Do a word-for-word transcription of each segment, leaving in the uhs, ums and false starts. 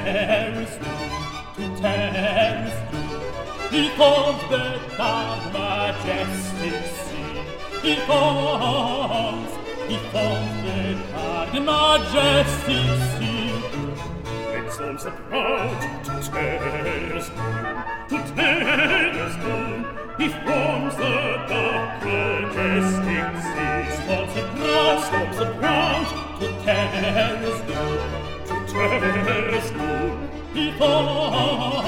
terrors through, to terrors through. He forms the dark majestic sea. He forms, he forms the dark majestic sea. When storms are proud to terrors through, to terrors through. He forms the dark majestic sea. Storms are proud, storms are proud to terrors through, to terrors through. He forms,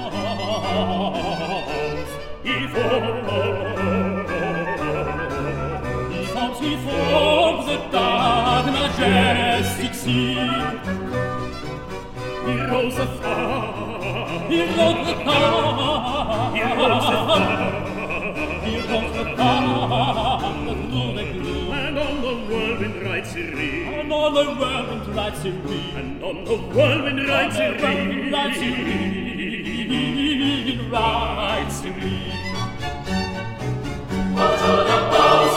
he forms, he forms, he forms the dark majestic sea. He rose afar, he rose afar, he rose afar, he rose afar through the gloom. And on the whirlwind rides he reed, and on the whirlwind rides he reed, and on the whirlwind rides he reed, rides he reed, rides he reed. Oh, to the bows